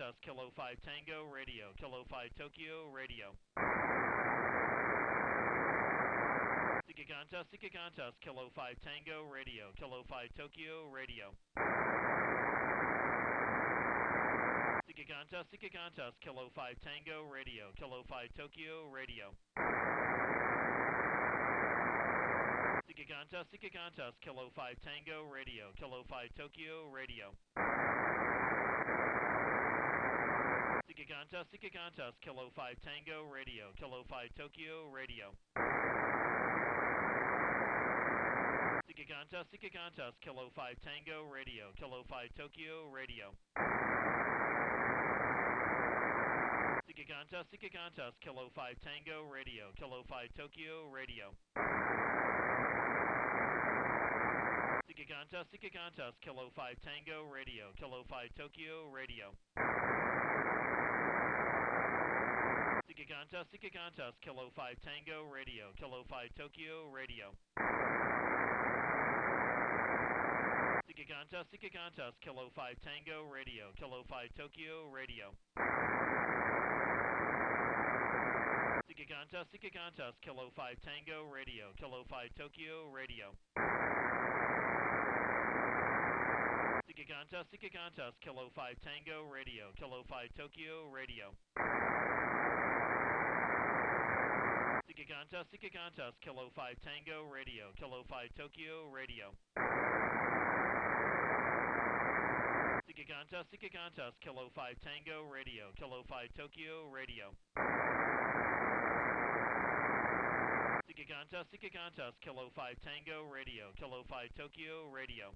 Qantas, Kilo 5 Tango Radio, Kilo 5 Tokyo Radio. Sika Qantas, Kilo 5 Tango Radio, Kilo 5 Tokyo Radio. Sika Qantas, Kilo 5 Tango Radio, Kilo 5 Tokyo Radio. Sika Qantas, Kilo 5 Tango Radio, Kilo 5 Tokyo Radio. Sika Qantas, Kilo 5 Tango Radio, Kilo 5 Tokyo Radio. Sika Qantas, Kilo 5 Tango Radio, Kilo 5 Tokyo Radio. Sika Qantas, Kilo 5 Tango Radio, Kilo 5 Tokyo Radio. Sika Qantas, Kilo 5 Tango Radio, Kilo 5 Tokyo Radio. Sika Qantas, Kilo 5 Tango Radio, Kilo 5 Tokyo Radio. Sika Qantas, Kilo 5 Tango Radio, Kilo 5 Tokyo Radio. Sika Qantas, Kilo 5 Tango Radio, Kilo 5 Tokyo Radio. Sika Qantas, Kilo 5 Tango Radio, Kilo 5 Tokyo Radio. Sika Qantas, Kilo 5 Tango Radio, Kilo 5 Tokyo Radio. Sika Qantas, Kilo 5 Tango Radio, Kilo 5 Tokyo Radio. Sika Qantas, Kilo 5 Tango Radio, Kilo 5 Tokyo Radio.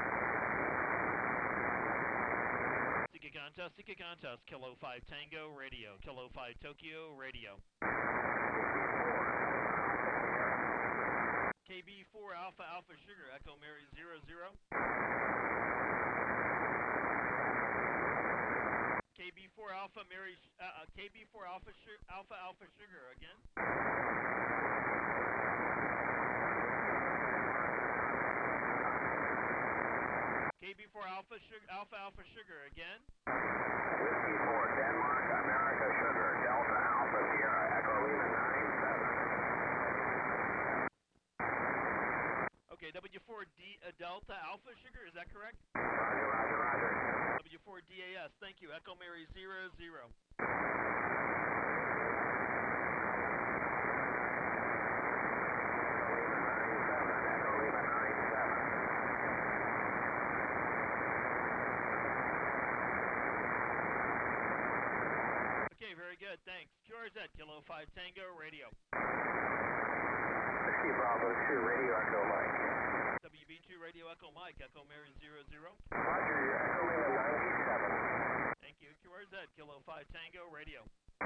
Sika Qantas, Kilo 5 Tango Radio, Kilo 5 Tokyo Radio. KB4 Alpha Alpha Sugar, Echo Mary 00. KB4 Alpha Mary, KB4 Alpha Alpha Sugar again. KB4 Alpha Alpha Sugar again. Whiskey 4 Denmark America Sugar, Delta Alpha Sierra, Echo Lima 97. Okay, W4D Delta Alpha Sugar, is that correct? Roger. W4DAS, thank you. Echo Mary 00. Okay, very good, thanks. QRZ, Kilo 5 Tango Radio. Whiskey Bravo 2, Radio Echo Mike. WB2 Radio Echo Mike, Echo Mary 00. Roger, Echo Lima 97. Thank you. QRZ, Kilo 5 Tango Radio.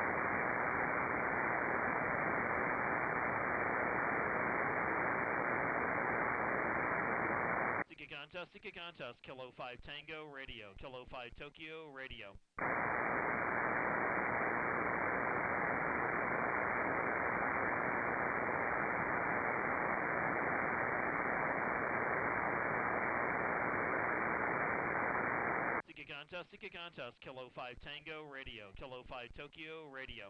Sika Qantas, Kilo 5 Tango Radio, Kilo 5 Tokyo Radio. Sika Qantas, Kilo 5 Tango Radio, Kilo 5 Tokyo Radio.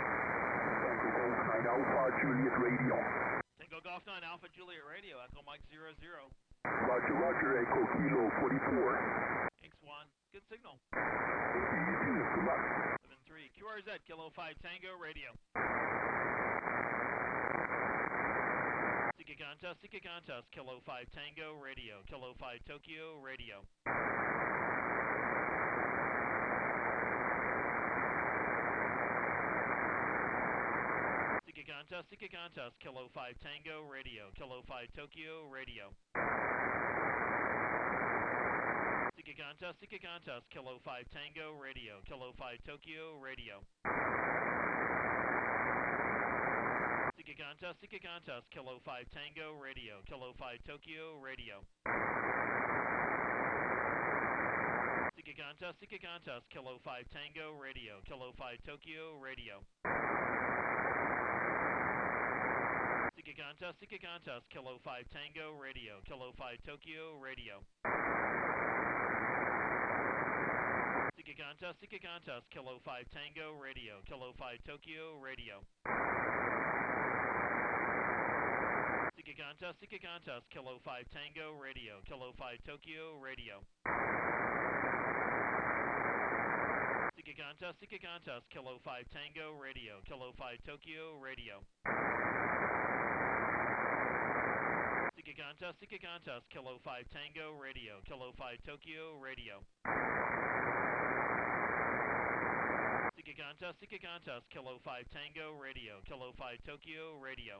Alpha Juliet Radio. Tango Golf 9 Alpha Juliet Radio, Echo Mike 00. Roger, Echo Kilo 44. Thanks, Juan. Good signal. Good luck. 7-3. QRZ, Kilo 5 Tango Radio. Sika Qantas, Kilo 5 Tango Radio, Kilo 5 Tokyo Radio. Sika Qantas, Kilo 5 Tango Radio, Kilo 5 Tokyo Radio. Sika Qantas, Kilo 5 Tango Radio, Kilo 5 Tokyo Radio. Sika Qantas, Kilo 5 Tango Radio, Kilo 5 Tokyo Radio. Sika Qantas, Kilo 5 Tango Radio, Kilo 5 Tokyo Radio. Sika Qantas, Kilo 5 Tango Radio, Kilo 5 Tokyo Radio. Seeker Contest, Kilo 5 Tango Radio, Kilo 5 Tokyo Radio. Seeker Contest, Kilo 5 Tango Radio, Kilo 5 Tokyo Radio. Seeker Contest, Kilo 5 Tango Radio, Kilo 5 Tokyo Radio. Seeker Contest, Kilo 5 Tango Radio, Kilo 5 Tokyo Radio. Seeker Contest, Kilo 5 Tango Radio, Kilo 5 Tokyo Radio.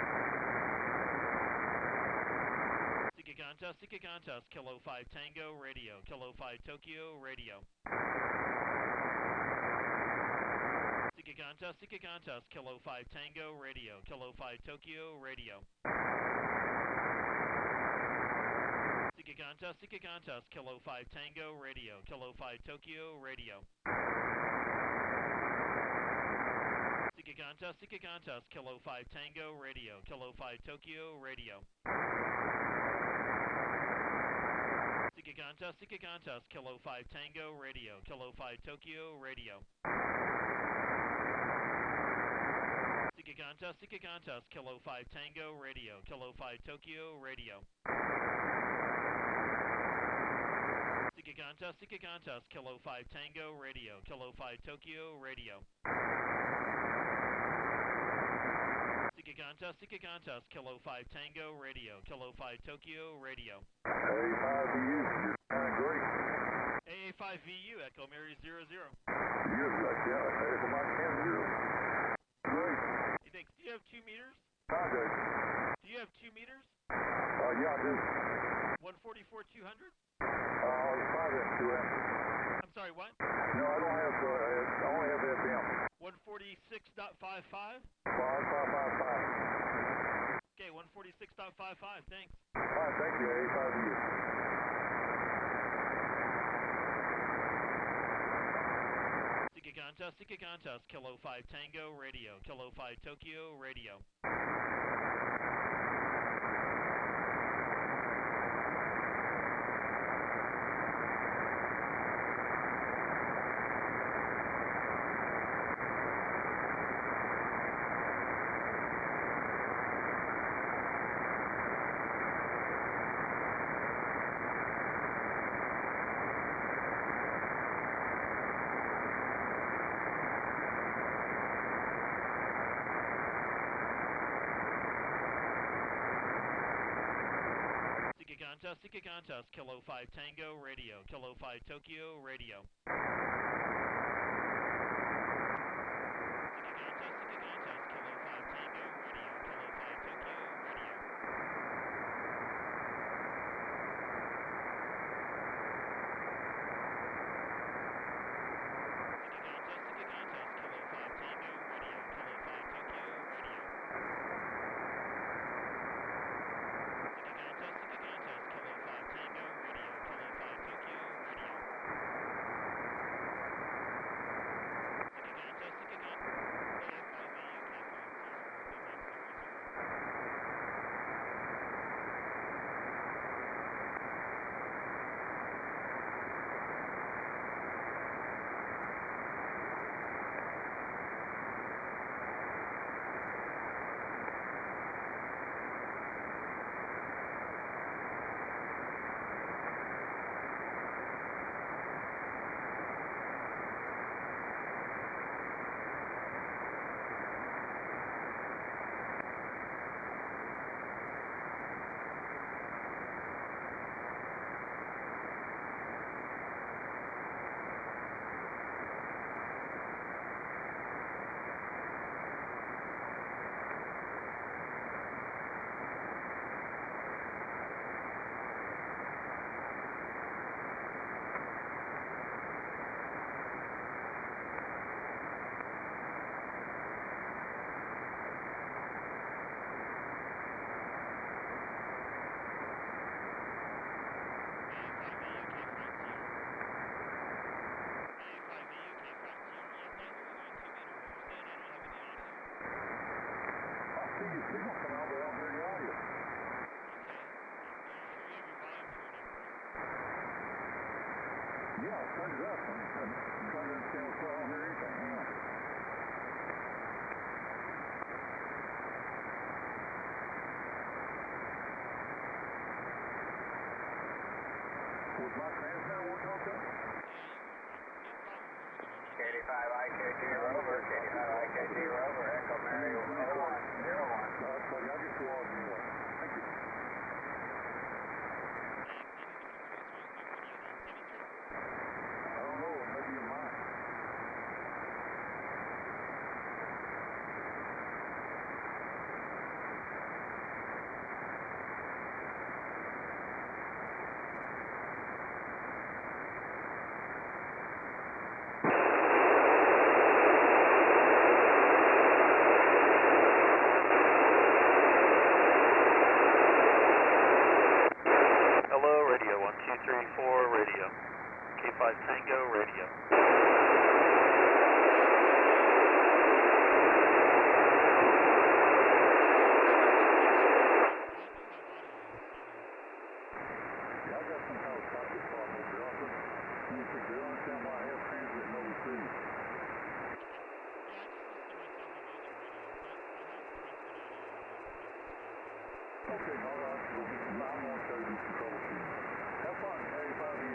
Seeker Contest, Kilo 5 Tango Radio, Kilo 5 Tokyo Radio. Seeker Contest, Kilo 5 Tango Radio, Kilo 5 Tokyo Radio. Seeker Contest, Kilo 5 Tango Radio, Kilo 5 Tokyo Radio. Seeker Contest, Kilo 5 Tango Radio, Kilo 5 Tokyo Radio. Seeker Contest, Kilo 5 Tango Radio, Kilo 5 Tokyo Radio. Seeker Contest, Kilo 5 Tango Radio, Kilo 5 Tokyo Radio. Seeker Contest, Kilo 5 Tango Radio, Kilo 5 Tokyo Radio. Seeker Contest, Kilo 5 Tango Radio, Kilo 5 Tokyo Radio. AA5VU, you're kind of great. AA5VU, Echo Mary 00. You're like, yeah, Echo Mike 10-0. Great. Hey, thanks. Do you have 2 meters? Okay. Do you have 2 meters? Yeah, I do. 144-200? 5M2M. I'm sorry, what? No, I don't have, I only have FM. 146.55? 5555. Okay, 146.55, thanks. All right, thank you, AA5VU. Seeker Contest, Kilo 5 Tango Radio, Kilo 5 Tokyo Radio. Seeker Contest, Kilo 5 Tango Radio, Kilo 5 Tokyo Radio. Seeker Contest, Kilo 5 Tango Radio, Kilo 5 Tokyo Radio. Seeker Contest, Kilo 5 Tango Radio, Kilo 5 Tokyo Radio. Seeker Contest, Kilo 5 Tango Radio, Kilo 5 Tokyo Radio. Seeker Contest, AA5VU, Yeah, I'll turn it up. I'm trying to understand what's going on here. Anything. Hang on. Was my transmitter working okay? K85 IKG Rover, K85 IKG Rover, Echo Mary 0101. So y'all get to all anyway. Thank you. I don't know, maybe you're mine. Hello, radio 1234 radio. K5 Tango radio. Yeah, I got some kind of socket problem over there. You can do understand why I have transit and no receive. Okay, all right. I'm going to show you some troubleshooting. Have fun. Hey, if I be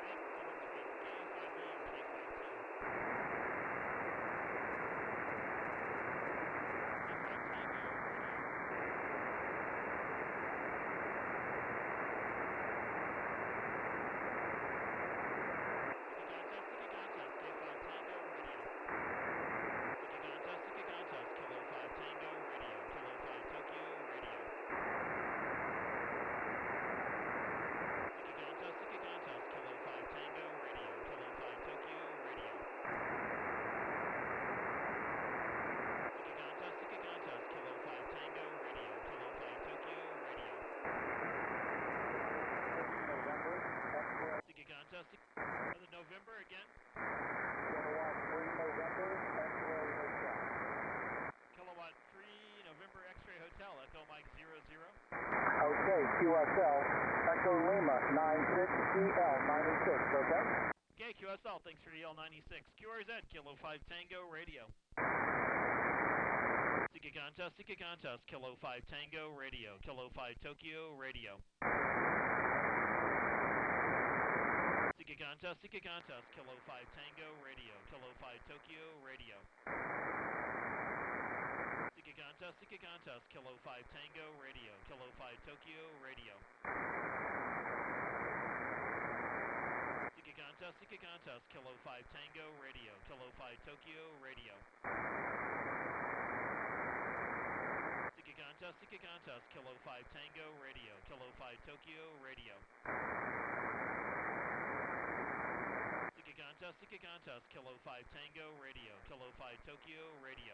November again. Kilowatt 3 November X-ray Hotel, Echo Mike 00. Okay, QSL, Echo Lima 96EL96, okay? Okay, QSL, thanks for the L96. QRZ, Kilo 5 Tango Radio. Sika Contest, Kilo 5 Tango Radio, Kilo 5 Tokyo Radio. Sika Contest, Kilo 5 Tango Radio, Kilo 5 Tokyo Radio. Sika Contest, Kilo 5 Tango Radio, Kilo 5 Tokyo Radio. Sika Contest, Kilo 5 Tango Radio, Kilo 5 Tokyo Radio. Sika Contest, Kilo 5 Tango Radio, Kilo 5 Tokyo Radio. Sika Contest, Kilo 5 Tango Radio, Kilo 5 Tokyo Radio.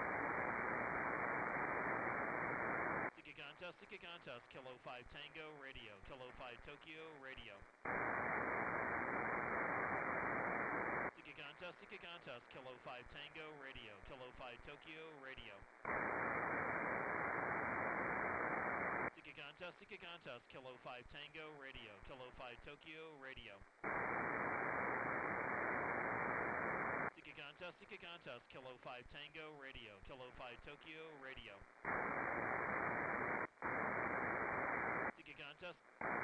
Sika Contest, Kilo 5 Tango Radio, Kilo 5 Tokyo Radio. Sika Contest, Kilo 5 Tango Radio, Kilo 5 Tokyo Radio. Sika Contest, Kilo 5 Tango Radio, Kilo 5 Tokyo Radio. Sika Contest, Kilo 5 Tango Radio, Kilo 5 Tokyo Radio. Sika Contest.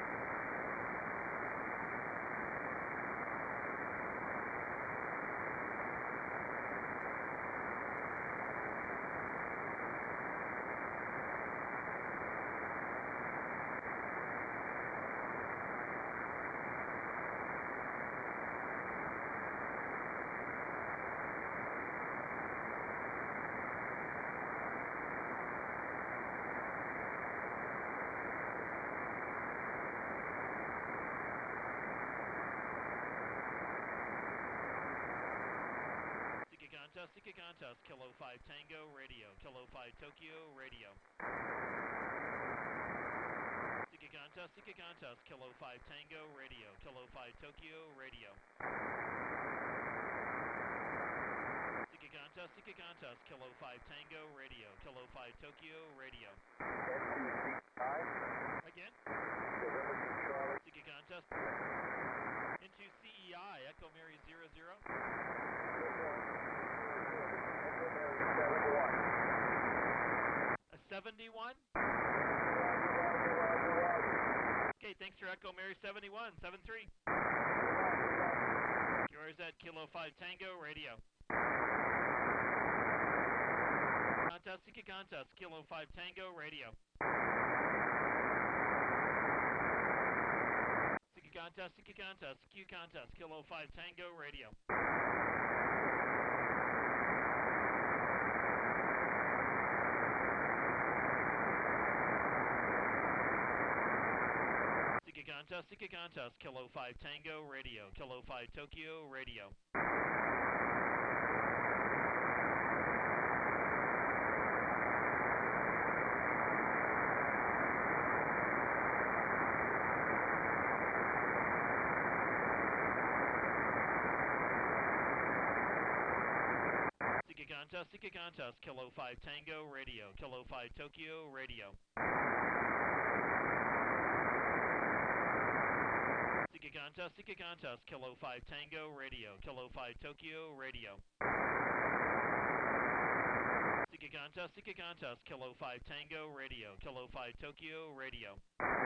Sika Contest, Kilo 5 Tango Radio, Kilo 5 Tokyo Radio. Sika Contest, Kilo 5 Tango Radio, Kilo 5 Tokyo Radio. Sika Contest, Kilo 5 Tango Radio, Kilo 5 Tokyo Radio. Again. Sika Contest. Into CEI, Echo Mary 00. A 71? Okay, thanks for Echo Mary 71, 73. Yours at Kilo 5 Tango, radio. Contest, Sika contest, Kilo 5 Tango, radio. Sika contest, Q contest, Kilo 5 Tango, radio. Sika contest, Kilo 5 Tango, radio. Kilo 5 Tokyo, radio. Sika contest, Kilo 5 Tango, radio. Kilo 5 Tokyo, radio. Sika contest, Kilo 5 Tango, radio. Kilo 5 Tokyo, radio. Sika contest, Kilo 5 Tango, radio. Kilo 5 Tokyo, radio.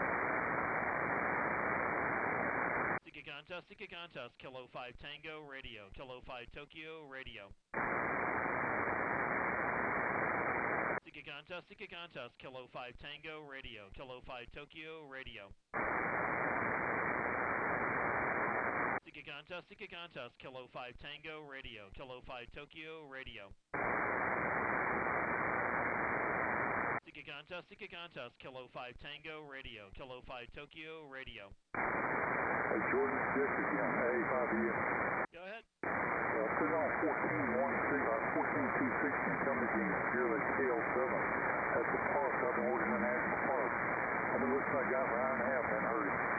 Sika contest, Kilo 5 Tango, radio. Kilo 5 Tokyo, radio. Sika contest, Kilo 5 Tango, radio. Kilo 5 Tokyo, radio. Sika contest, Kilo 5 Tango, radio. Kilo 5 Tokyo, radio. Sika contest, Kilo 5 Tango, radio. Kilo 5 Tokyo, radio. Hey, Jordan, Dick again, A5E. Go ahead. Put on 14-216, come again, here at KL7. That's the park, up in Oregon National Park. I've been listening to that guy for an hour and a half, and heard him.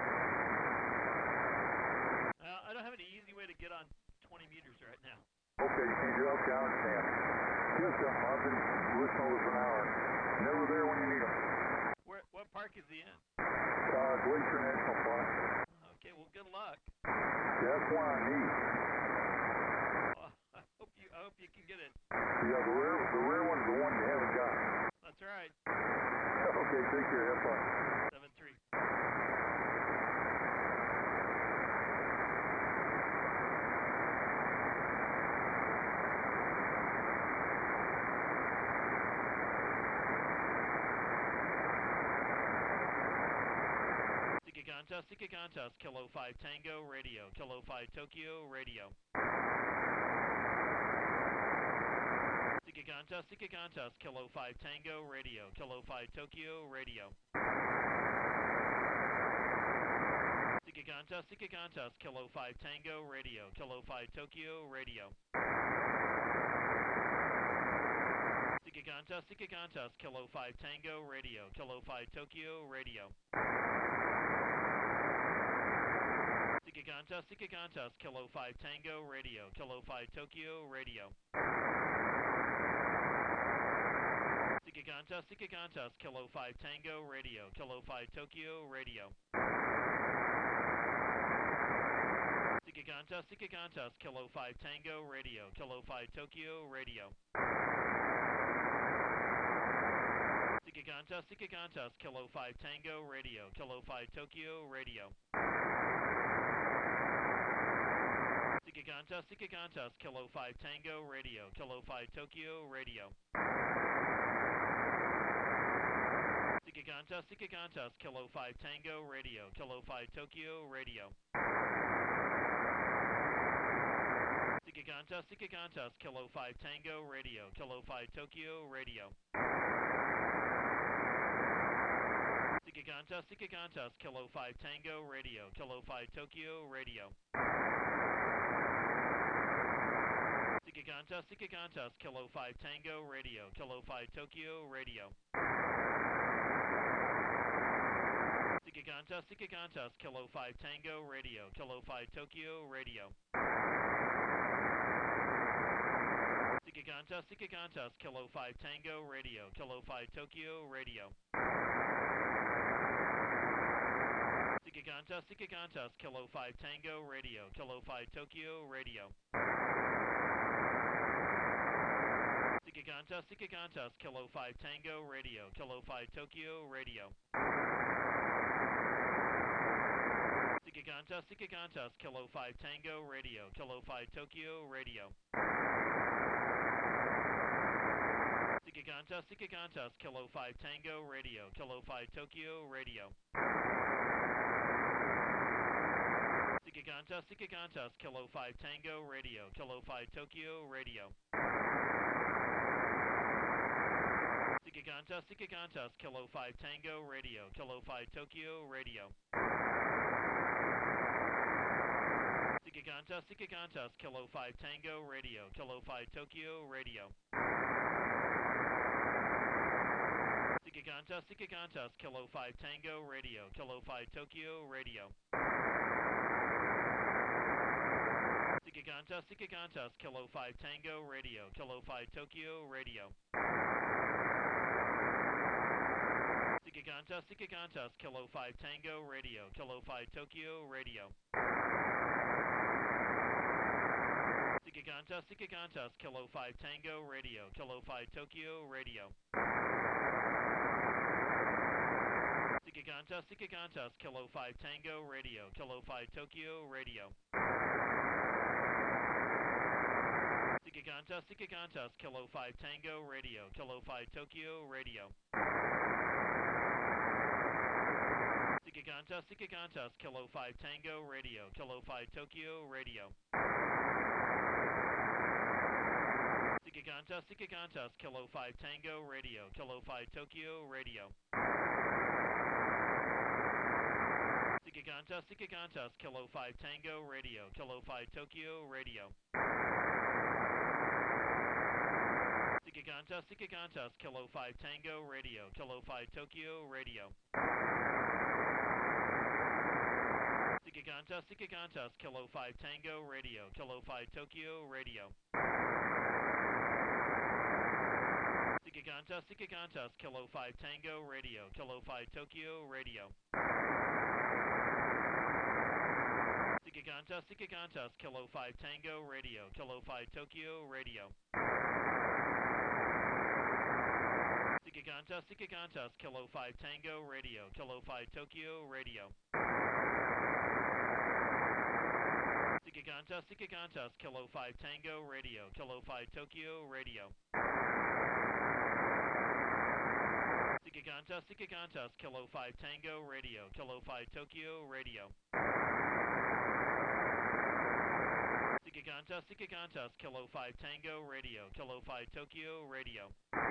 I don't have an easy way to get on 20 meters right now. Okay, you can't do it? Okay, I understand. Yes, I've been listening to it for an hour. Never there when you need them. What park is he in? Glacier National Park. Okay, well, good luck. Yeah, that's one I need. Well, I hope you can get it. Yeah, the rare one's the one you haven't got. That's right. Okay, take care. Have fun. 7-3. Sika contest, Kilo 5 Tango, radio. Kilo 5 Tokyo, radio. Sika contest, Kilo 5 Tango, radio. Kilo 5 Tokyo, radio. Sika contest, Kilo 5 Tango, radio. Kilo 5 Tokyo, radio. Sika contest, Kilo 5 Tango, radio. Kilo 5 Tokyo, radio. Sika contest, Kilo 5 Tango, radio. Kilo 5 Tokyo, radio. Sika contest, Kilo 5 Tango, radio. Kilo 5 Tokyo, radio. Sika contest, Kilo 5 Tango, radio. Kilo 5 Tokyo, radio. Sika contest, Kilo 5 Tango, radio. Kilo 5 Tokyo, radio. Sika contest, Kilo 5 Tango, radio. Kilo 5 Tokyo, radio. Sika contest, Kilo 5 Tango, radio. Kilo 5 Tokyo, radio. Sika contest, Kilo 5 Tango, radio. Kilo 5 Tokyo, radio. Sika contest, Kilo 5 Tango, radio. Kilo 5 Tokyo, radio. Sika contest, Kilo 5 Tango, radio. Kilo 5 Tokyo, radio. Sika contest, Kilo 5 Tango, radio. Kilo 5 Tokyo, radio. Sika contest, Kilo 5 Tango, radio. Kilo 5 Tokyo, radio. Sikiganta, Kilo 5 Tango Radio, Kilo 5 Tokyo Radio. Sikiganta, Kilo 5 Tango Radio, Kilo 5 Tokyo Radio. Sikiganta, Kilo 5 Tango Radio, Kilo 5 Tokyo Radio. Sikiganta, Kilo 5 Tango Radio, Kilo 5 Tokyo Radio. Sikiganta, Kilo 5 Tango Radio, Kilo 5 Tokyo Radio. Sikiganta, Kilo 5 Tango Radio, Kilo 5 Tokyo Radio. Sikiganta, Kilo 5 Tango Radio, Kilo 5 Tokyo Radio. Sikiganta, Kilo 5 Tango Radio, Kilo 5 Tokyo Radio. Sikiganta, Kilo 5 Tango Radio, Kilo 5 Tokyo Radio. Sikiganta, Kilo 5 Tango Radio, Kilo 5 Tokyo Radio. Sikiganta, Kilo 5 Tango Radio, Kilo 5 Tokyo Radio. Sikiganta, Kilo 5 Tango Radio, Kilo 5 Tokyo Radio. Sikiganta, Kilo 5 Tango Radio, Kilo 5 Tokyo Radio. Sikiganta, Kilo 5 Tango Radio, Kilo 5 Tokyo Radio. Sikiganta, Kilo 5 Tango Radio, Kilo 5 Tokyo Radio. Sikiganta, Kilo 5 Tango Radio, Kilo 5 Tokyo Radio. Sikiganta, Kilo 5 Tango Radio, Kilo 5 Tokyo Radio. Sikiganta, Kilo 5 Tango Radio, Kilo 5 Tokyo Radio. Sikiganta, Kilo 5 Tango Radio, Kilo 5 Tokyo Radio. Sikiganta, Kilo 5 Tango Radio, Kilo 5 Tokyo Radio. Sikiganta, Kilo 5 Tango Radio, Kilo 5 Tokyo Radio. Sikiganta, Kilo 5 Tango Radio, Kilo 5 Tokyo Radio. Sikiganta, Kilo 5 Tango Radio, Kilo 5 Tokyo Radio. Sikiganta, Kilo 5 Tango Radio, Kilo 5 Tokyo Radio.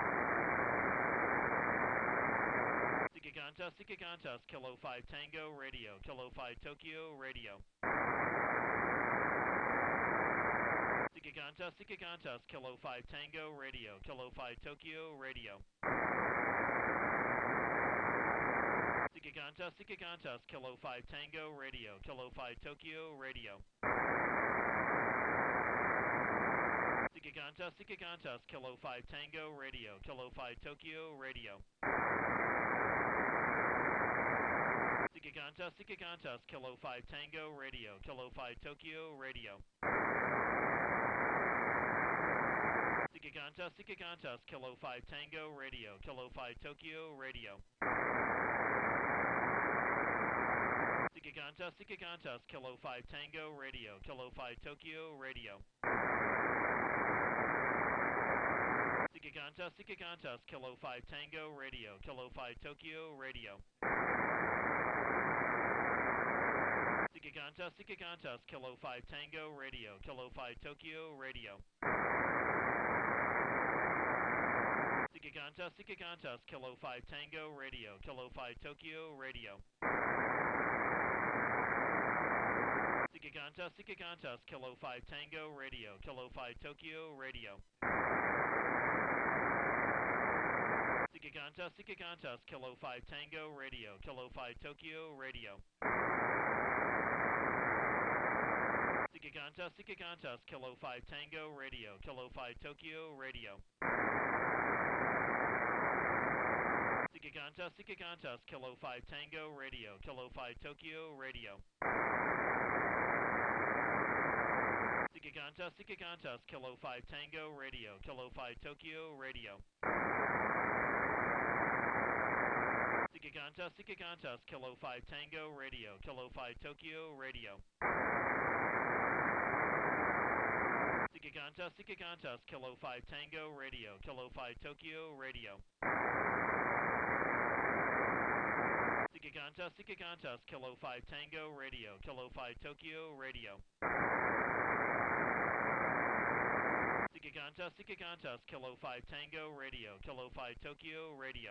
Sikiganta, Kilo 5 Tango Radio, Kilo 5 Tokyo Radio. Sikiganta, Kilo 5 Tango Radio, Kilo 5 Tokyo Radio. Sikiganta, Kilo 5 Tango Radio, Kilo 5 Tokyo Radio. Sikiganta, Kilo 5 Tango Radio, Kilo 5 Tokyo Radio. Sikiganta, Kilo 5 Tango Radio, Kilo 5 Tokyo Radio. Sikiganta, Kilo 5 Tango Radio, Kilo 5 Tokyo Radio. Sikiganta, Kilo 5 Tango Radio, Kilo 5 Tokyo Radio. Sikiganta, Kilo 5 Tango Radio, Kilo 5 Tokyo Radio. Sikiganta, Kilo 5 Tango Radio, Kilo 5 Tokyo Radio. Sikiganta, Kilo 5 Tango Radio, Kilo 5 Tokyo Radio. Sikiganta, Kilo 5 Tango Radio, Kilo 5 Tokyo Radio. Sikiganta, Kilo 5 Tango Radio, Kilo 5 Tokyo Radio. Sikiganta, Kilo 5 Tango Radio, Kilo 5 Tokyo Radio. Sikigantas, Kilo 5 Tango, radio, Kilo 5 Tokyo, radio. Sikigantas, Kilo 5 Tango, radio, Kilo 5 Tokyo, radio. Sikigantas, Kilo 5 Tango, radio, Kilo 5 Tokyo, radio. Sikigantas, Kilo 5 Tango, radio, Kilo 5 Tokyo, radio. Sikigantas, Kilo 5 Tango, radio, Kilo 5 Tokyo, radio. Sikigantas, Kilo 5 Tango, radio, Kilo 5 Tokyo, radio.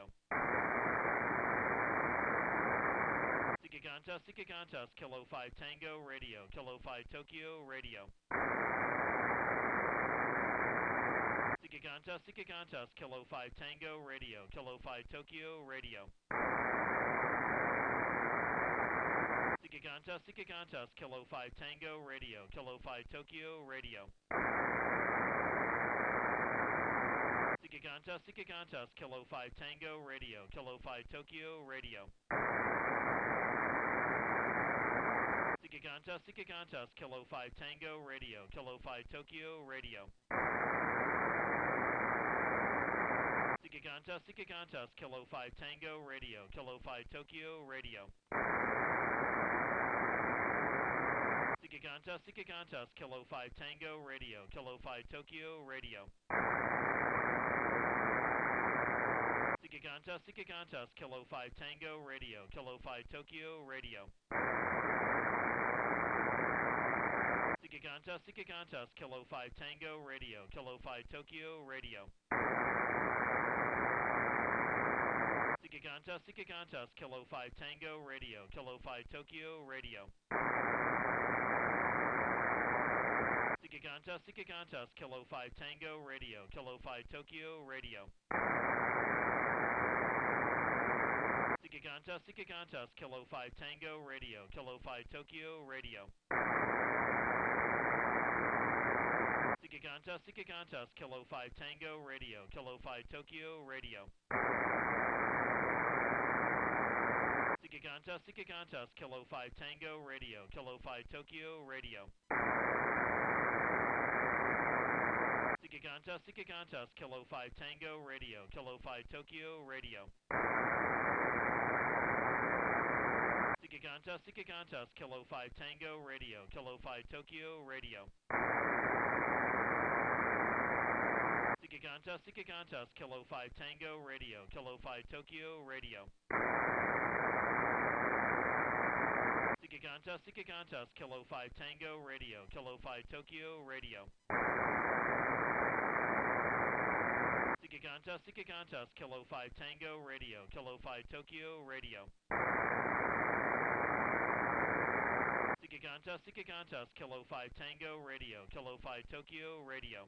Sikigantas, Kilo 5 Tango, radio, Kilo 5 Tokyo, radio. Sikigantas, Kilo 5 Tango, radio, Kilo 5 Tokyo, radio. Sikigantas, Kilo 5 Tango, radio, Kilo 5 Tokyo, radio. Sikigantas, Kilo 5 Tango, radio, Kilo 5 Tokyo, radio. Sikigantas, Kilo 5 Tango, radio, Kilo 5 Tokyo, radio. Sikigantas, Kilo 5 Tango, radio, Kilo 5 Tokyo, radio. Sikigantas, Kilo 5 Tango, radio, Kilo 5 Tokyo, radio. Sikigantas, Kilo 5 Tango, radio, Kilo 5 Tokyo, radio. Sikigantas, Kilo 5 Tango, radio, Kilo 5 Tokyo, radio. Sikigantas, Kilo 5 Tango, radio, Kilo 5 Tokyo, radio. Sikigantas, Kilo 5 Tango, radio, Kilo 5 Tokyo, radio. Sikigantas, Kilo 5 Tango, radio, Kilo 5 Tokyo, radio. Sikigantas, Kilo 5 Tango, radio, Kilo 5 Tokyo, radio. Sikigantas, Kilo 5 Tango, radio, Kilo 5 Tokyo, radio. Sikigantas, Kilo 5 Tango, radio, Kilo 5 Tokyo, radio. Sikigantas, Kilo 5 Tango, radio, Kilo 5 Tokyo, radio. Sikigantas, Kilo 5 Tango, radio, Kilo 5 Tokyo, radio. Sikigantas, Kilo 5 Tango, radio, Kilo 5 Tokyo, radio. Sikigantas, Kilo 5 Tango, radio, Kilo 5 Tokyo, radio. Sikigantas, Kilo 5 Tango, radio, Kilo 5 Tokyo, radio.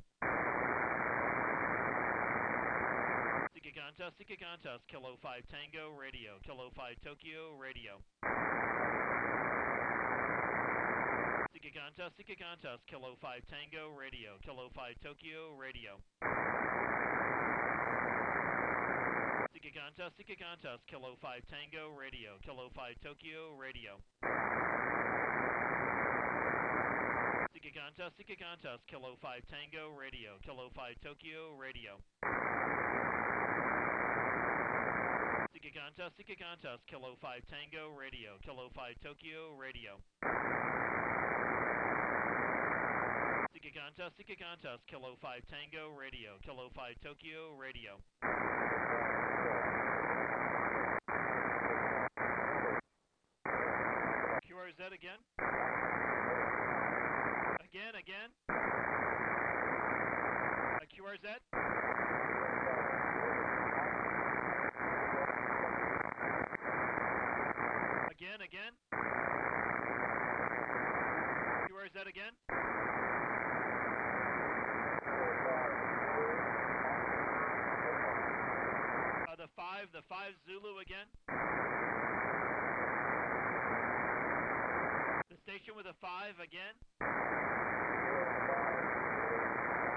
Sikigantas, Kilo 5 Tango, radio, Kilo 5 Tokyo, radio. Sikigantas, Kilo 5 Tango, radio, Kilo 5 Tokyo, radio. Sikigantas, Kilo 5 Tango, radio, Kilo 5 Tokyo, radio. Sikigantas, Kilo 5 Tango, radio, Kilo 5 Tokyo, radio. Sikigantas, Kilo 5 Tango, radio, Kilo 5 Tokyo, radio. Sikigantas, Kilo 5 Tango, radio, Kilo 5 Tokyo, radio. QRZ again. Again. QRZ. Again. QRZ again. The 5 Zulu again. The station with a 5 again.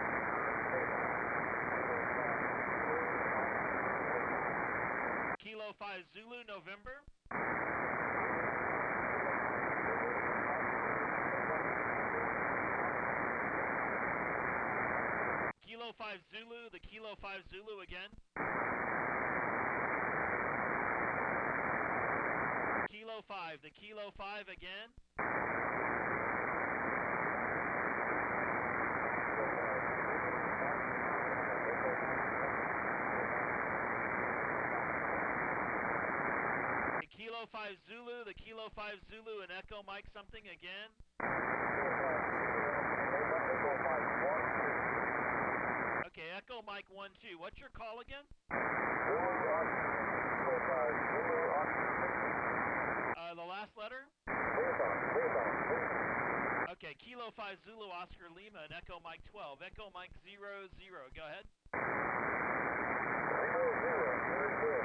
Kilo 5 Zulu, November. Kilo 5 Zulu, the Kilo 5 Zulu again. Kilo 5, the Kilo 5 again. The Kilo 5 Zulu, the Kilo 5 Zulu, and Echo Mike something again. Okay, Echo Mike 1-2. What's your call again? The last letter? Okay, Kilo 5 Zulu Oscar Lima and Echo Mike 12. Echo Mike 00. Go ahead. 0, 0. Very good.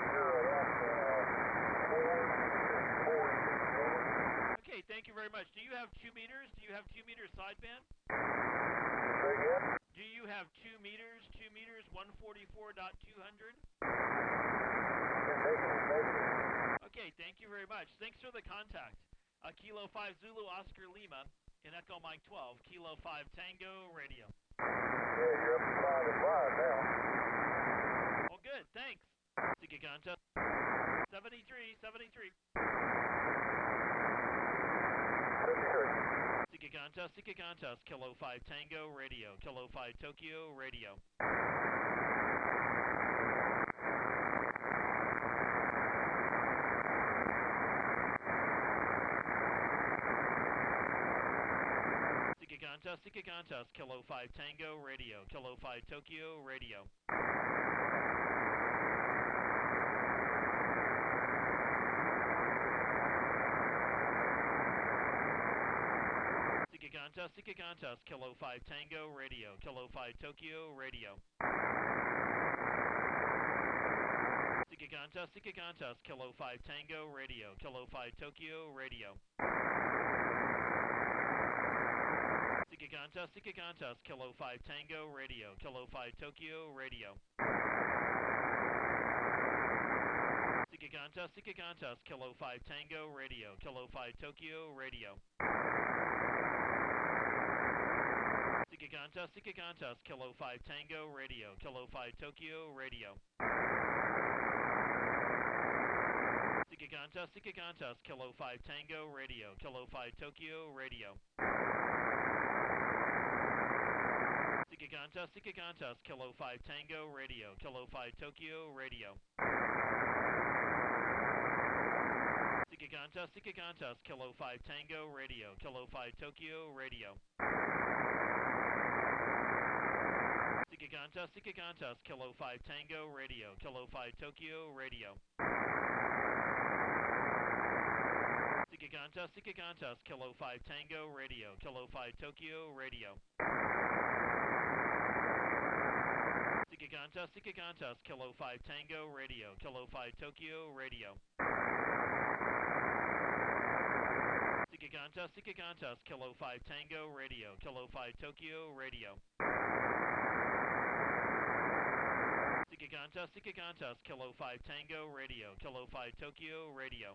4, 4. Okay, thank you very much. Do you have 2 meters? Do you have 2 meters sideband? Say again? Do you have 2 meters? 2 meters, 144.200? Okay, thank you very much. Thanks for the contact. Kilo 5 Zulu Oscar Lima in Echo Mike 12. Kilo 5 Tango Radio. Yeah, you're up to 5 and 5 now. Well, good. Thanks. Sika contest. 73, 73. 73. Sika contest. Kilo 5 Tango Radio. Kilo 5 Tokyo Radio. Sika contest, Kilo 5 Tango Radio, Kilo 5 Tokyo Radio. Sika contest, Kilo 5 Tango Radio, Kilo 5 Tokyo Radio. Sika contest, Kilo 5 Tango Radio, Kilo 5 Tokyo Radio. Sika contest, Kilo 5 Tango Radio, Kilo 5 Tokyo Radio. Sika contest, Kilo 5 Tango Radio, Kilo 5 Tokyo Radio. Sika contest, Kilo 5 Tango Radio, Kilo 5 Tokyo Radio. Sika contest, Kilo 5 Tango Radio, Kilo 5 Tokyo Radio. Sika contest, Kilo 5 Tango Radio, Kilo 5 Tokyo Radio. Sika contest, Kilo 5 Tango Radio, Kilo 5 Tokyo Radio. Sika contest, Kilo 5 Tango Radio, Kilo 5 Tokyo Radio. Sika contest, Kilo 5 Tango Radio, Kilo 5 Tokyo Radio. Sika contest, Kilo 5 Tango Radio, Kilo 5 Tokyo Radio. Sika contest, Kilo 5 Tango Radio, Kilo 5 Tokyo Radio. Sika contest, Kilo 5 Tango Radio, Kilo 5 Tokyo Radio.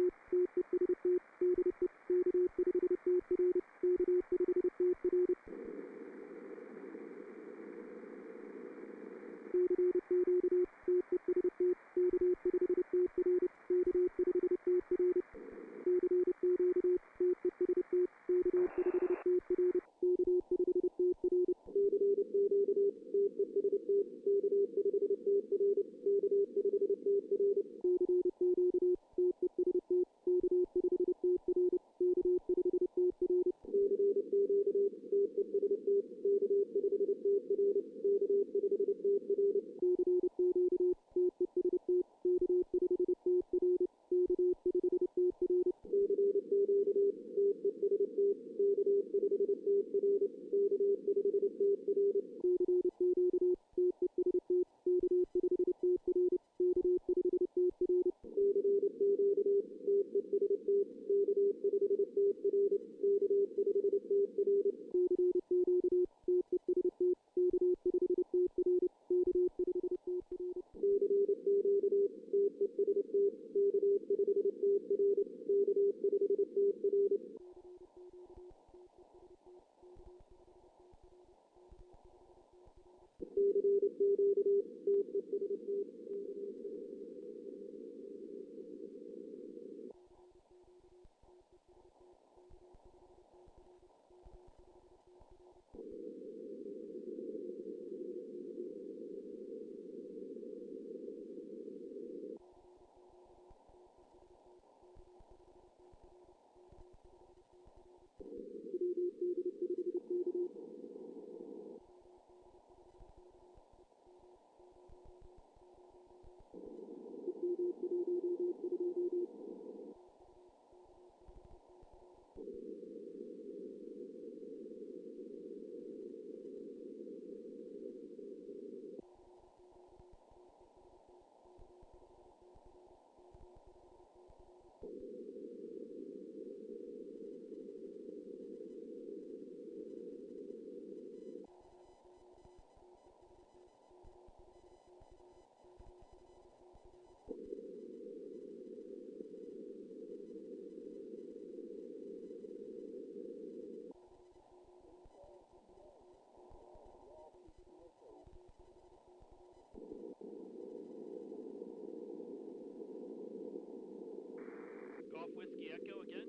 Golf Whiskey Echo again.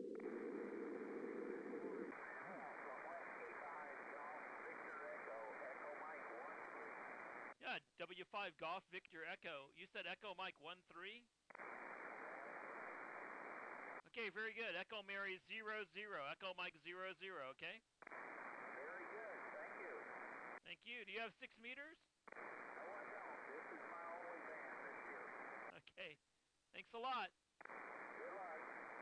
Yeah, W5 Golf Victor Echo. You said Echo Mike 1-3? Okay, very good. Echo Mary 0-0. Echo Mike 0-0, okay? Very good. Thank you. Thank you. Do you have 6 meters? No, I don't. This is my only band this year. Okay. Thanks a lot. Good luck.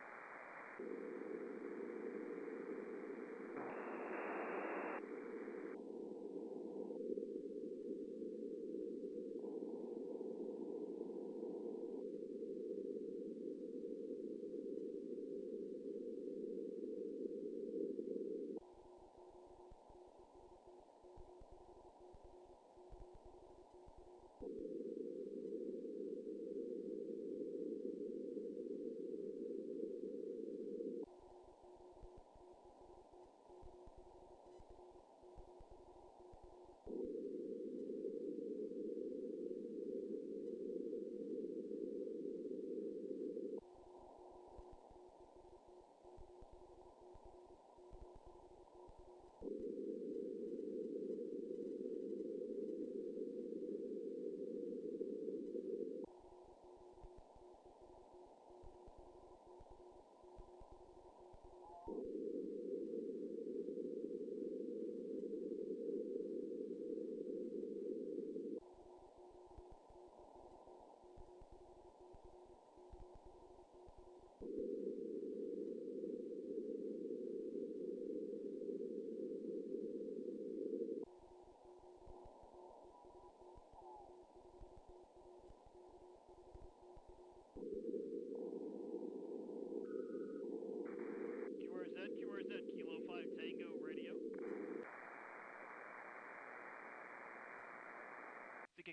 QRZ, Kilo 5 Tango Radio.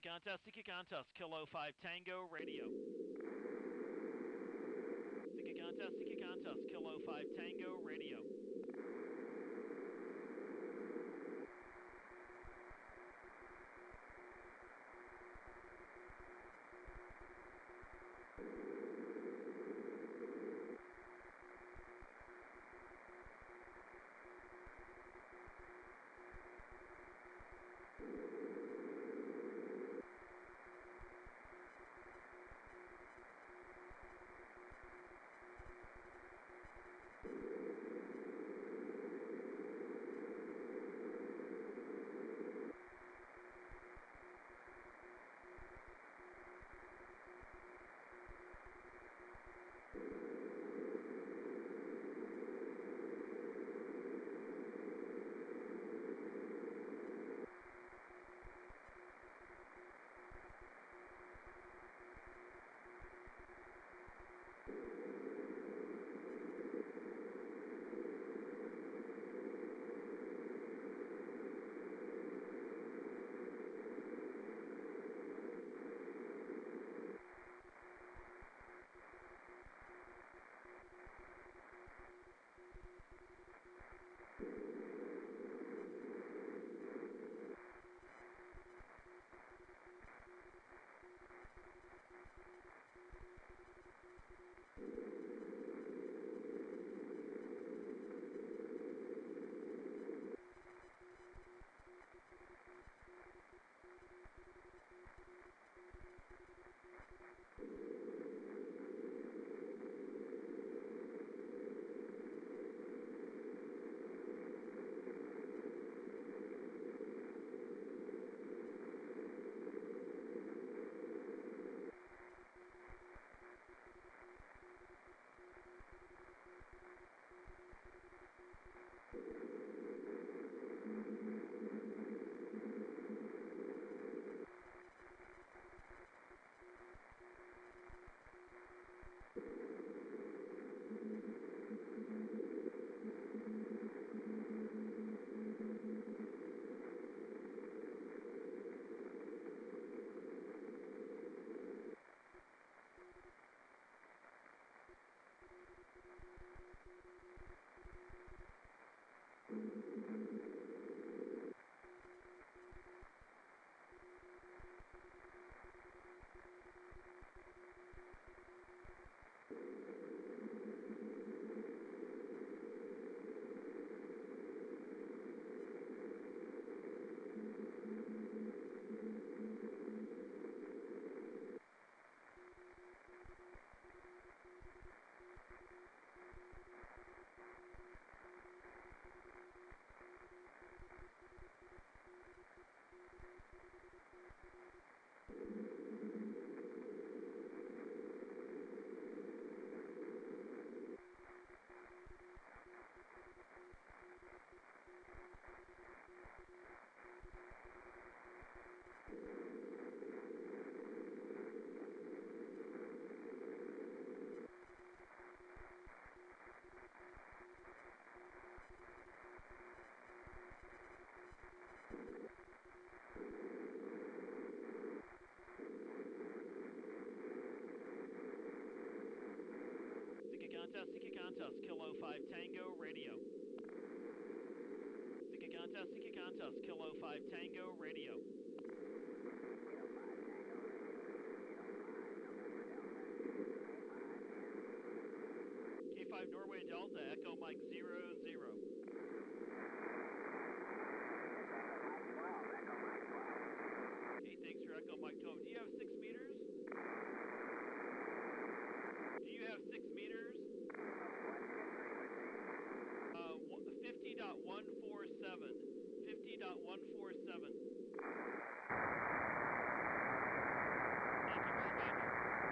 Sika Contest, Kilo 5 Tango Radio. Sika Contest. Sika Contest, Kilo 5 Tango, radio. Sika Contest, Kilo 5 Tango, radio. Sika Contest, Kilo 5 Tango, radio. K5 Norway Delta, Echo Mike 00. Okay, thanks for Echo Mike 12. Do you have 6 meters? Do you have 6 meters? 50.147. 50.147. Thank you very much.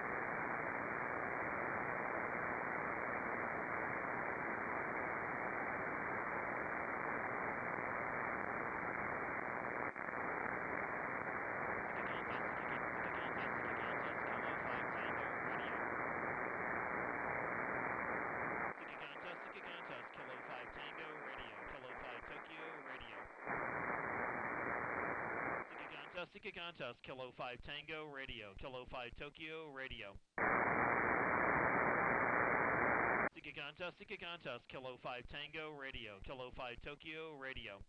Sika Contest, Kilo 5 Tango, radio. Kilo 5 Tokyo, radio. Sika Contest, Kilo 5 Tango, radio, Kilo 5 Tokyo, radio.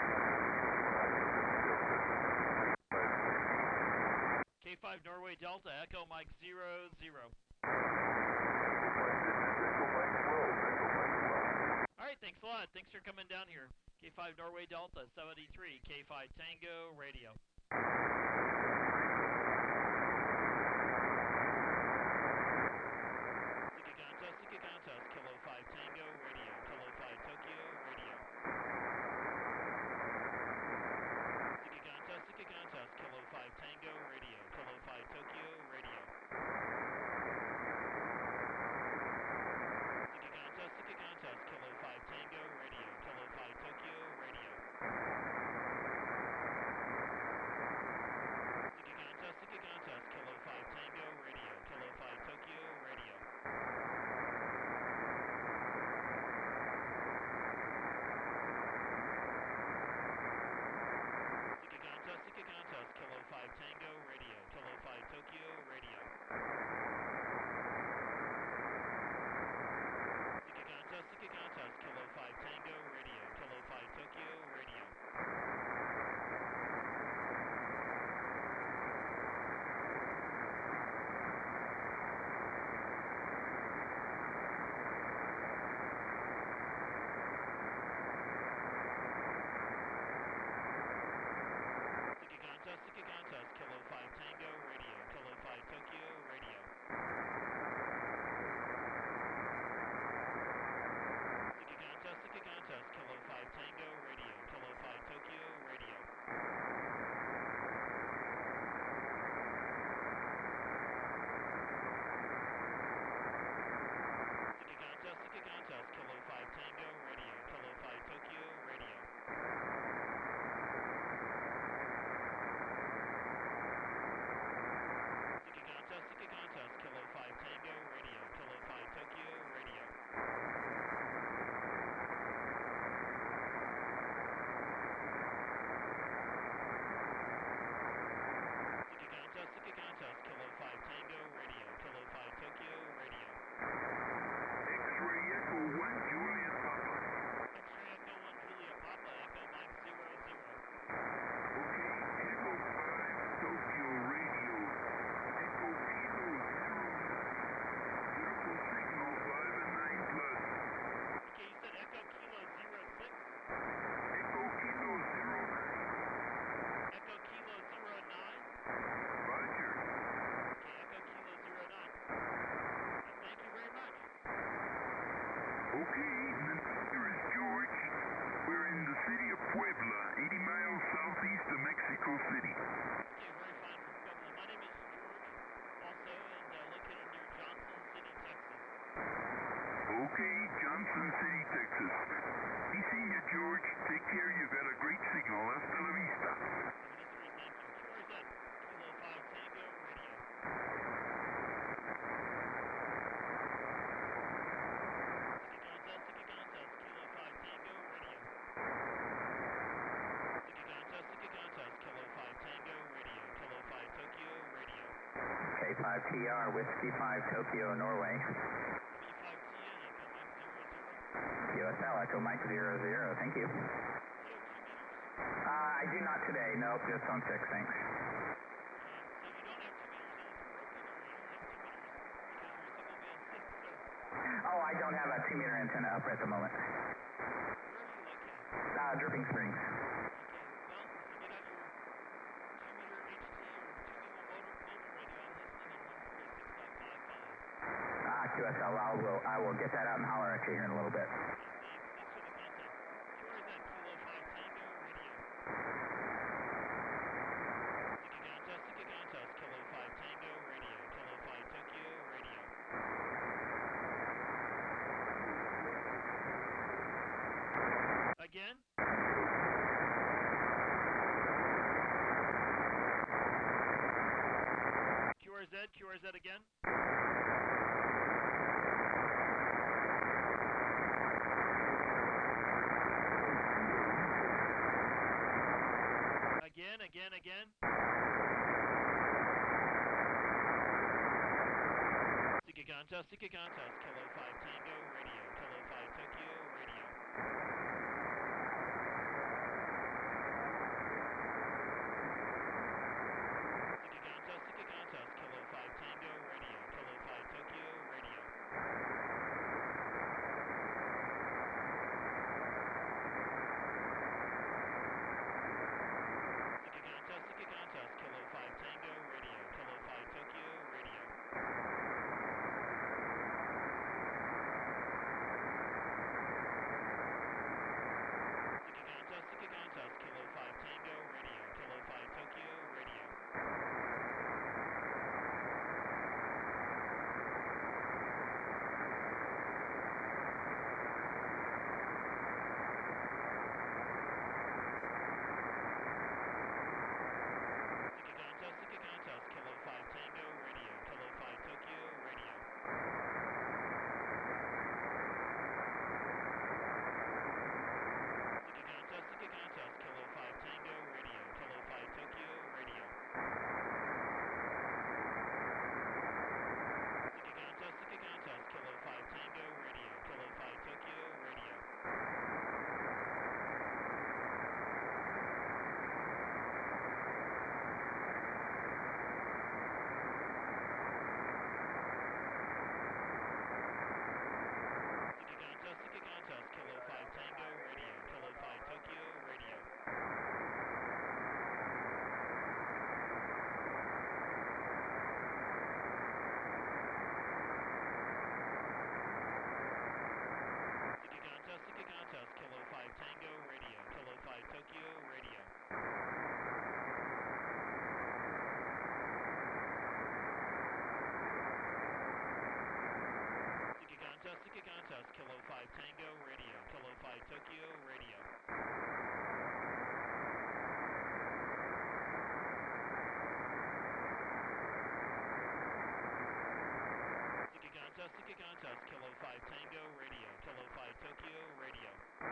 K5 Norway Delta, Echo Mike 00. Alright, thanks a lot. Thanks for coming down here. K5 Norway Delta, 73, K5 Tango, radio. Sika Contest, Kilo 5 Tango, radio, Kilo 5 Tokyo, radio. Sika Contest, Kilo 5 Tango, radio, Kilo 5 Tokyo, radio. Sika Contest, Kilo 5 Tango, radio, Kilo 5 Tokyo, radio. Sika Contest, Kilo 5 Tango, radio, Kilo 5 Tokyo, radio. Sika Contest, Kilo 5 Tango, radio, Kilo 5 Tokyo, radio. Sika Contest, Kilo 5 Tango, radio, Kilo 5 Tokyo, radio. Sika Contest, Kilo 5 Tango, radio, Kilo 5 Tokyo, radio. Sika Contest, Kilo 5 Tango, radio, Kilo 5 Tokyo, radio. Sika Contest, Kilo 5 Tango, radio, Kilo 5 Tokyo, radio. Sika Contest, Kilo 5 Tango, radio, Kilo 5 Tokyo, radio. Sika Contest, Kilo 5 Tango, radio, Kilo 5 Tokyo, radio. X-ray Echo 1 Juliet Papa. X-ray Echo 1 Julia Papa, Echo Mike 00. Okay, Echo 5 Tokyo Radio. Echo Kilo 0. Beautiful signal 5 and 9 plus. Okay, you said Echo Kilo 06? Echo Kilo 09. Echo Kilo 09? Roger. Okay, Echo Kilo 09. Thank you very much. Okay, here is George. We're in the city of Puebla, 80 miles southeast of Mexico City. Okay, very fine. My name is George, also, and located near Johnson City, Texas. Okay, Johnson City, Texas. Be seeing you, George. Take care. You've got a great signal. Hasta la vista. 73, thank you. QRZ, Kilo 5 Tango, radio. Sika Contest, Kilo 5 Tango, radio. Sika Contest, Kilo 5 Tango, radio, Kilo 5 Tokyo, radio. K5TR, Whiskey 5 Tokyo, Norway. W5TN, Echo Mike 00. QSL, Echo Mike 00. Thank you. Do you have 2 meters? I do not today. Nope, just on 6, thanks. So you don't have 2 meters and it's broken, or you don't have 2 meters because you're a single band 6, or Oh, I don't have a 2-meter antenna up at the moment. where are you located? Dripping Springs. Okay, well, if you get out your 2-meter HT or 2-meter mobile radio, I'm listening on 146.55. QSL, I will get that out and holler at you here in a little bit. Okay, thanks for the contact. QRZ, Kilo 5 Tango, radio. Sika Contest, Kilo 5 Tango, radio, Kilo 5 Tokyo, radio. Again? QRZ again? Again? Sikigantas, Kilo 5 Tango, radio, Kilo 5 Tokyo, radio. Sikigantas, Kilo 5 Tango, radio, Kilo 5 Tokyo, radio. Sikigantas, Kilo 5 Tango, radio, Kilo 5 Tokyo, radio. Sikigantas, Kilo 5 Tango, radio, Kilo 5 Tokyo, radio. Sikigantas, Kilo 5 Tango, radio, Kilo 5 Tokyo, radio. Sikigantas, Kilo 5 Tango, radio, Kilo 5 Tokyo, radio. Sikigantas, Kilo 5 Tango, radio, Kilo 5 Tokyo, radio. Sikigantas, Kilo 5 Tango, radio, Kilo 5 Tokyo, radio. Sikigantas, Kilo 5 Tango, radio, Kilo 5 Tokyo, radio. Sikigantas, Kilo 5 Tango, radio, Kilo 5 Tokyo, radio. Sikigantas, Kilo 5 Tango, radio, Kilo 5 Tokyo, radio.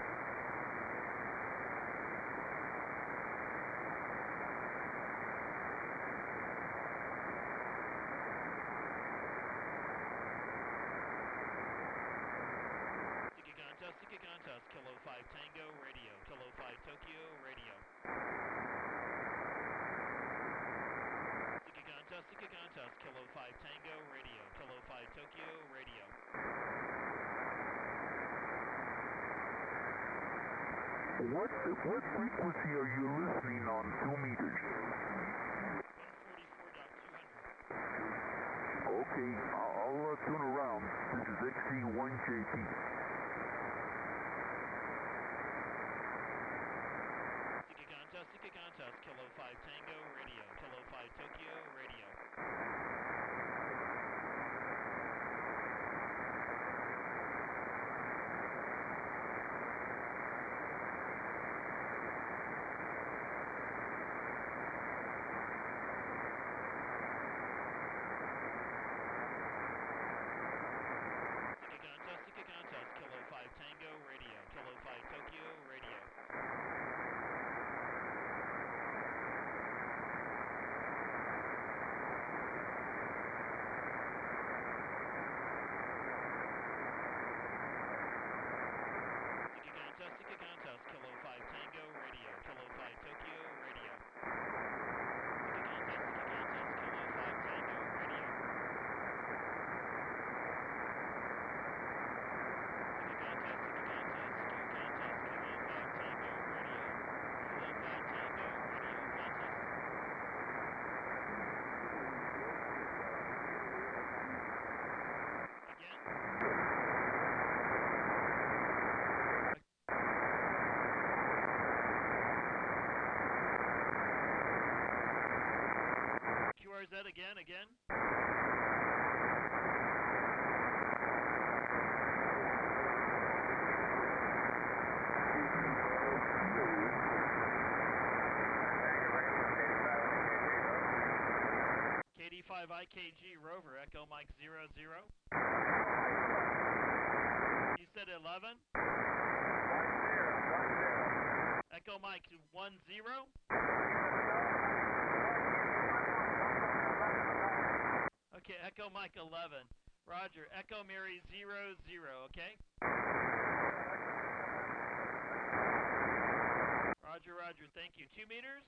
Sikigantas, Kilo 5 Tango, radio, Kilo 5 Tokyo, radio. Sikigantas, Kilo 5 Tango, radio, Kilo 5 Tokyo, radio. What frequency are you listening on 2 meters? 144.200. Okay, I'll tune around. This is XC1JT. Sikigantas, Kilo 5 Tango, radio, Kilo 5 Tokyo, radio. Sikigantas, Kilo 5 Tango, radio, Kilo 5 Tokyo, radio. Sikigantas, Kilo 5 Tango, radio, Kilo 5 Tokyo, radio. Sikigantas, Kilo 5 Tango, radio. Sikigantas, Kilo 5 Tango, radio. Kilo 5 Tango, radio, Gantas. Again. QRZ again. KD5 IKG Rover, Echo Mike 00. You said 11? Echo Mike 10? Okay, Echo Mike 11. Roger. Echo Mary 00, okay? Roger, roger. Thank you. 2 meters?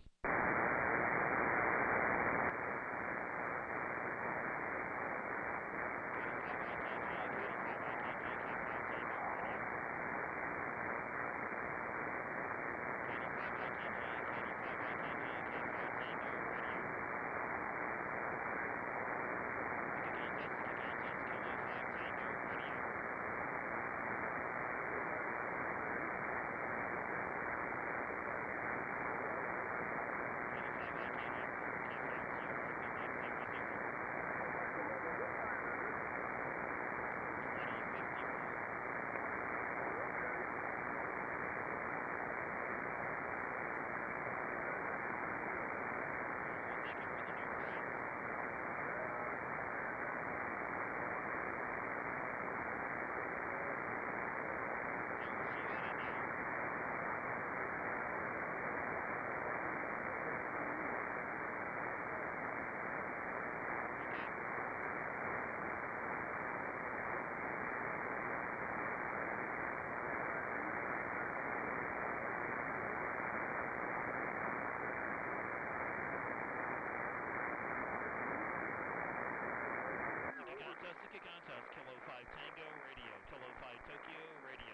Kilo 5 Tango Radio, Kilo 5 Tokyo Radio.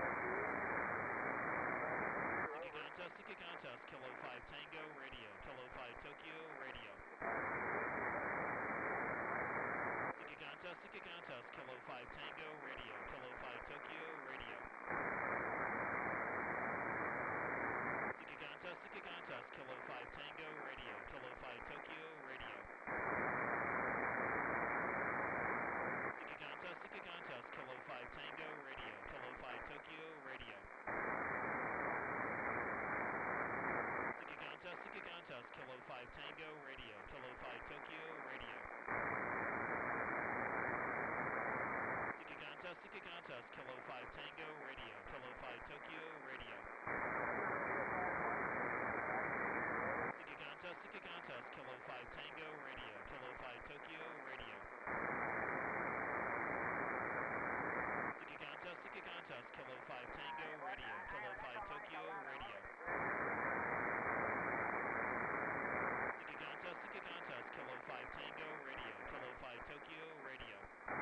Sika Contest, Kilo 5 Tango Radio, Kilo 5 Tokyo Radio. Sika Contest, Kilo 5 Tango Radio, Kilo 5 Tokyo Radio. Sika Contest, Kilo 5 Tango Radio, Kilo 5 Tokyo Radio. Sika Contest, Kilo 5 Tango Radio, Kilo 5 Tokyo Radio. Sika Contest, Kilo 5 Tango Radio, Kilo 5 Tokyo Radio. Sika Contest, Kilo 5 Tango Radio, Kilo 5 Tokyo Radio. Sika Contest, Kilo 5 Tango Radio, Kilo 5 Tokyo Radio. Sika Contest, Kilo 5 Tango Radio, Kilo 5 Tokyo Radio. Sika Contest, Kilo 5 Tango Radio, Kilo 5 Tokyo Radio.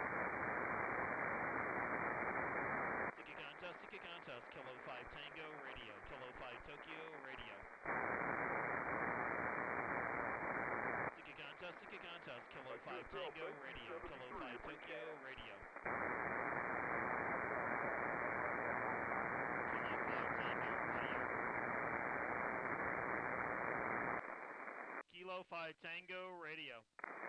Sika Contest, Kilo 5 Tango Radio, Kilo 5 Tokyo Radio. Sika Contest, Kilo 5 Tango Radio, Kilo 5 Tokyo Radio. Kilo 5 Tango Radio.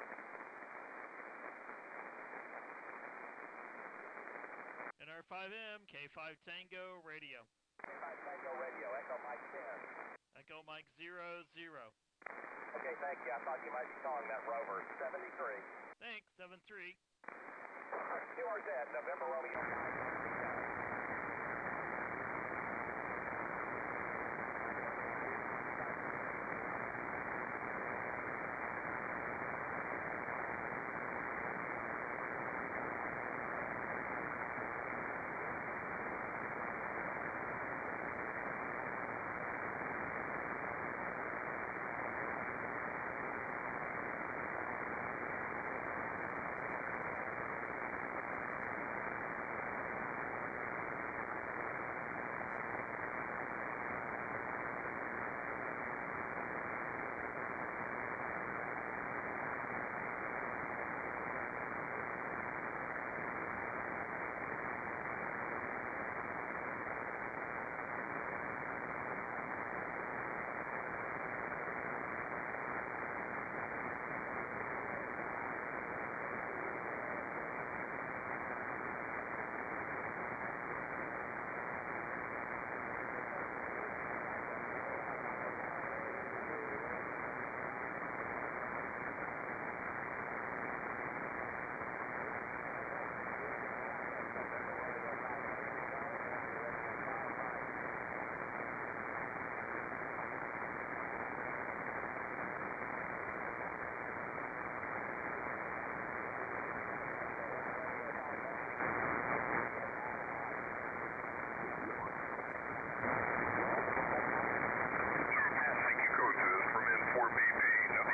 NR5M, K5 Tango Radio. K5 Tango Radio, Echo Mike 10. Echo Mike 00. Okay, thank you. I thought you might be calling that Rover 73. Thanks, 73. QRZ, November Romeo 9.